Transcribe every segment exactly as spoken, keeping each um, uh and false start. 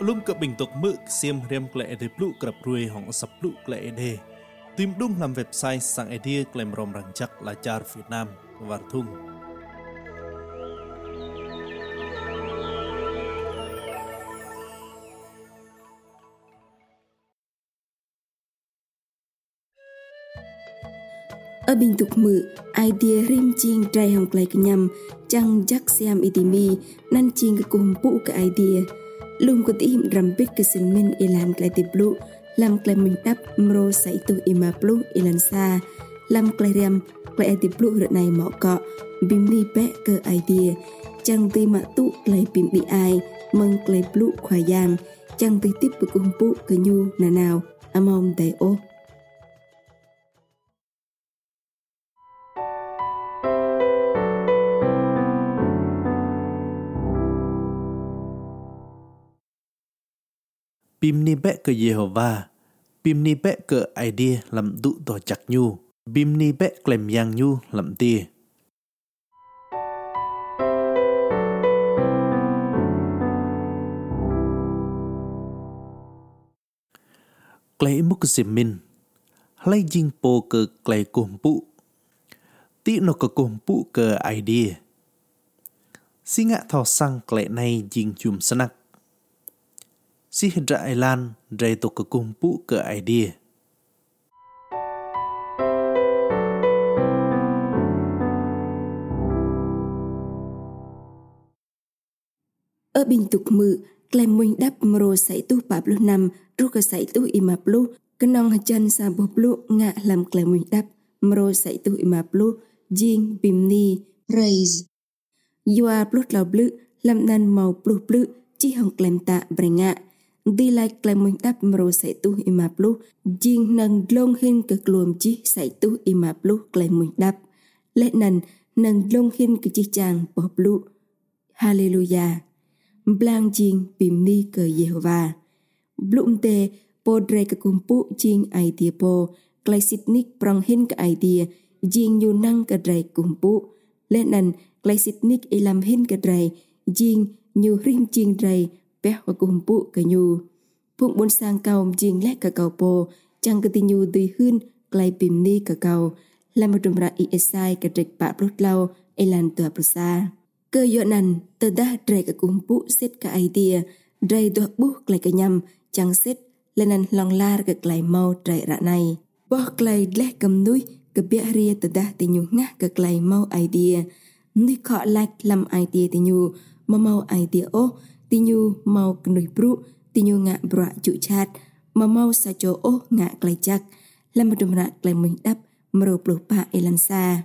Lum ke bentuk mek siam rem kle ede plu kerap ruai hong sap plu kle ede. Tim dung lam website sang ede klem rom rangjak lajar Vietnam wartung. Ở bình tục mự, idea rim chiên trai hồng clay nhằm chăng chắc xem itimi nan chiên cái cùng phụ cái idea lùm có tí hiểm rằm biết cái sinh minh ilan clay tịp lụ làm clay mình đắp mro sảy tu ima plu ilan xa làm clay rem clay tịp lụ rợn này mọ cọ bim ni bé cơ idea chăng tì mạ tụ clay bim đi ai mừng clay lụ khoai giang chăng tì tiếp với cùng phụ cái nhu nà nào among đầy ô. Bim ni be ke Yehova, bim ni be ke idea lam du to chak nyu, bim ni be klem yang nyu lam tia. Klei muk simin, halai jing po ke klei kumpu, ti no ke kumpu ke idea. Singa thao sang klei nai jing chum sanak. Si hidra ailan dray to ke kumpu ke idea. Ở bình tục mự, klem muynh đắp mro sảy tu bạp lu năm ru ke sảy tu imap lu kenong hajan sa bop lu ngạ làm klem muynh đắp mro sảy tu imap lu jing bim ni raise. Yua plut lau blu lam nan mau plu blu chi hong klem ta brenga. Đi lại klem muynh đắp mro sảy tu imap lu jing nâng long hin ke kluam chi sảy tu imap lu klem muynh đắp. Lệ nần nâng long hin ke chi chang bop lu. Hallelujah. Blang jing bim ni ke Yehova. Blum te po dre ke kumpu jing idea po klaisitnik prong hin ke idea jing nyu nang ke dre kumpu. Lệ nần klaisitnik ilam hin ke dre jing nyu rim jing dre peh wa kumpu ke nyu. Phụng bốn sang kaum jing lek ke kau po chang ke ti nyu tui hun klai bim ni ke kau. Lam ra i esai ke dre pa prut lau elan tua prusa. Cơ dọa nằn tờ đá dre ka kumpu set ka idea dre doh buh klai ka nyam chang set lenan long lar ka klai mau dre ra này boh klai leh kam nui ka bia ria tờ đá ti nyu ngah ka klai mau idea ni kho like lam idea ti nyu ma mau idea o ti nyu mau knui pru ti nyu ngạ bra chu chat ma mau sa cho o ngạ klai chak lam dum ra klai mình đắp mro plu pa elan sa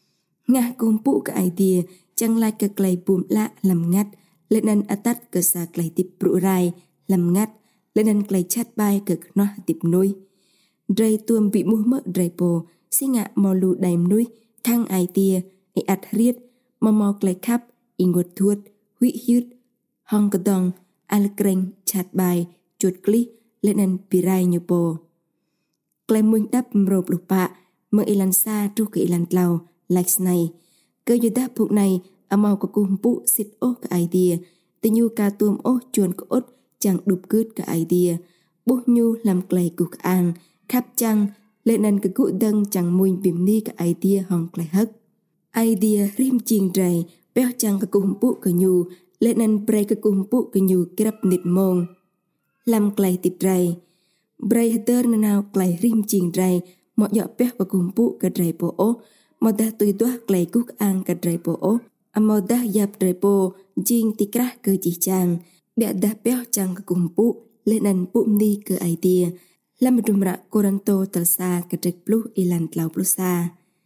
ngah kumpu ka idea chang lai ke klai bum la lam ngat lenan atat ke sa klai tip pru rai lam ngat lenan klai chat bai ke no tip nui drai tuam bị mu mơ drai po singa molu daim nui thang idea e at riet ma mo klai khap ingot thuot hui hyut hong kadong al kreng chat bai chut kli lenan pirai nyu po klai muing dap mro lupa mơ ilan sa tru ke ilan tlau like này cơ như đáp buộc này amau có kumpu sit o ka idea te nyu ka tuam o chuan ko ot chẳng đục cướt ka idea bu nyu làm klei cục ang khắp chăng lệ nan cái cụ đăng chẳng mùi bìm ni ka idea hong klei hắc idea rim chiên dray béo chăng ka kumpu ka nyu lệ nan pray ka kumpu ka nyu krap nit mong làm klei tip dray bray hater na nào klei rim chiên dray mo yo béo ka kumpu ka dray po o mo da tui toa klei cục ang ka dray po o amo dah yap repo jing tikrah ke chang bia dah peo chang ke kumpu lenan pum ni ke idea lam dumra koranto talsa ke trek plu ilan tlau plusa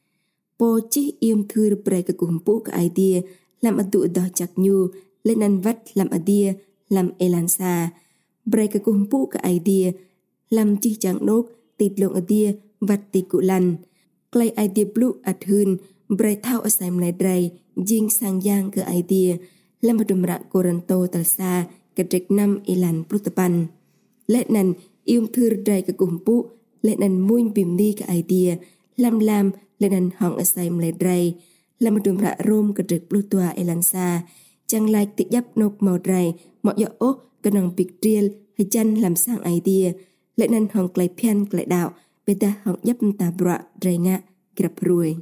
po chi im thur pre ke kumpu ke idea lam adu dah chak nyu lenan vat lam adia lam elansa pre ke kumpu ke idea lam chi chang nok tit long adia vat tikulan klei idea plu at hun bre thau asaim lai drai jing sang yang ke idea lam dumra koranto talsa ke trek nam ilan prutapan lenan im thur drai ke kumpu lenan muin bim ni ke idea lam lam lenan hong asaim lai drai lam dumra rom ke trek plutua elansa chẳng lại tự dắp nộp màu rài, mọi dọ ố, cần nòng bịch riêng, hay chân làm sang idea, lại nên hòng lại pian lại đạo, bây ta hòng dắp ta bọa rài ngạ, gặp ruồi.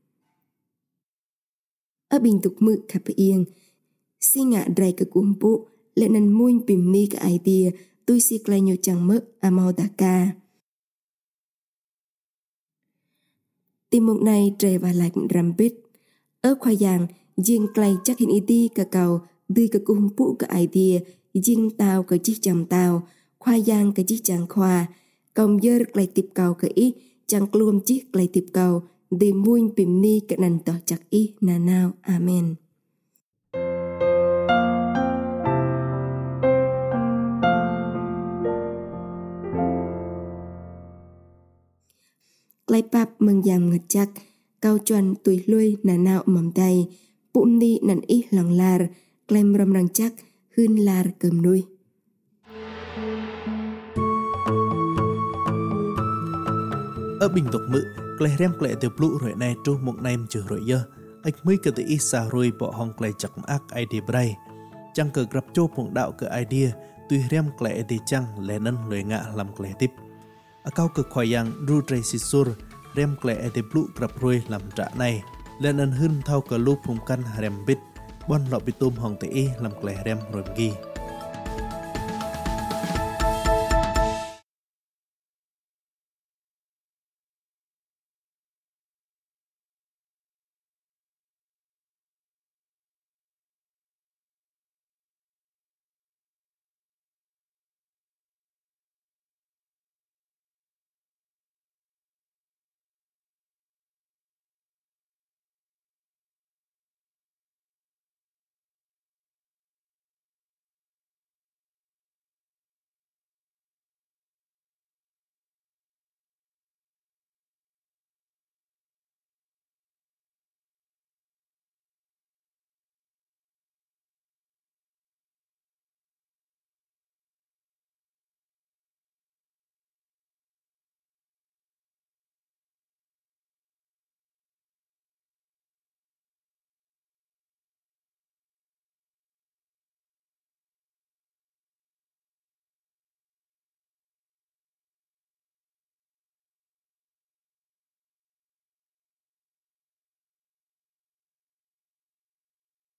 Ở bình tục mự khắp yên, si ngạ rài cả cuốn bộ, lại nên muôn bìm ni cả idea, tôi si lại nhiều chẳng mơ à màu đà ca. Tìm mục này trời và lại rằm bít. Ở khoa giang, riêng clay chắc hình ý đi cả cầu, đưa cả cung phụ cả idea, riêng tao cả chiếc chầm tao, khoa giang cả chiếc chàng khoa, công dơ lại tiếp cầu cả ý, chẳng luôn chiếc lại tiếp cầu, để muôn bìm ni cả nành tỏ chắc ý nà nào. Amen. Lại bạp mừng giảm ngật chắc, cao chuẩn tuổi lui nà nào mầm tay, bụng ni nằn ý lòng lar, klem râm răng chắc, hươn lar cầm nuôi. Ở bình tục mự, klem rem klem tiêu blue rồi này trô một nem trừ rồi dơ, ếch mới cơ tự ý xa rồi bỏ hong klem chắc ác idea bray. Chẳng cờ gặp chô phụng đạo cơ idea, tuy rem klem thì chăng lẽ nâng lời ngạ làm klem tiếp. Ở cao cực khoai yang ru tray sisur rem klem ete blue grab roi làm trả này lên ân hưng thao cờ lúp phùng căn rem bít bon lọ bị tôm hong tê làm klem rem rồi ghi.